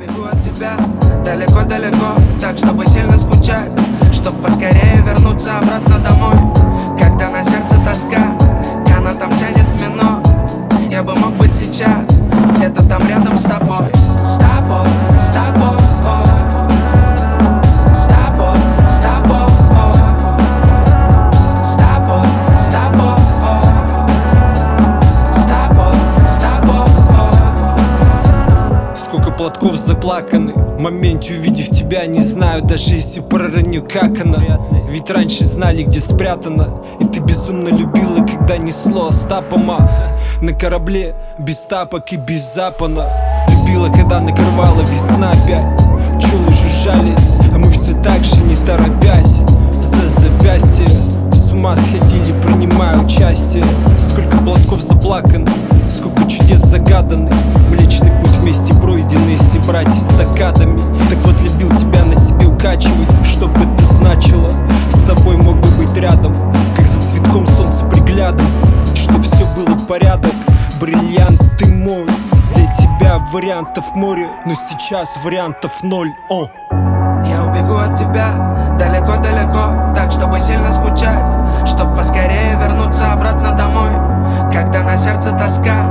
убегу от тебя далеко-далеко, так, чтобы сильно скучать, чтоб поскорее вернуться обратно домой. Когда на сердце тоска, канатом тянет в минор. Я бы мог быть сейчас где-то там рядом с тобой. С тобой, с тобой, с тобой, с тобой, с тобой, с тобой, с тобой, с тобой. Сколько платков заплаканы, в моменте увидев тебя, не знаю даже если пророню, как она. Ведь раньше знали, где спрятана, и ты безумно любила, когда несло Остапома. На корабле без тапок и без запана. Любила, когда накрывала весна опять. Пчелы жужжали, а мы все так же не торопясь. За запястье с ума сходили, принимая участие. Сколько платков заплакано, сколько чудес загаданных. Млечный путь вместе пройденный, если брать эстакадами. Так вот, любил тебя на себе укачивать, что бы это значило. С тобой мог бы быть рядом, как за цветком солнца приглядом, чтоб все было порядок. Бриллиант, ты мой, для тебя вариантов море, но сейчас вариантов ноль. Я убегу от тебя далеко-далеко, так, чтобы сильно скучать, чтоб поскорее вернуться обратно домой. Когда на сердце тоска,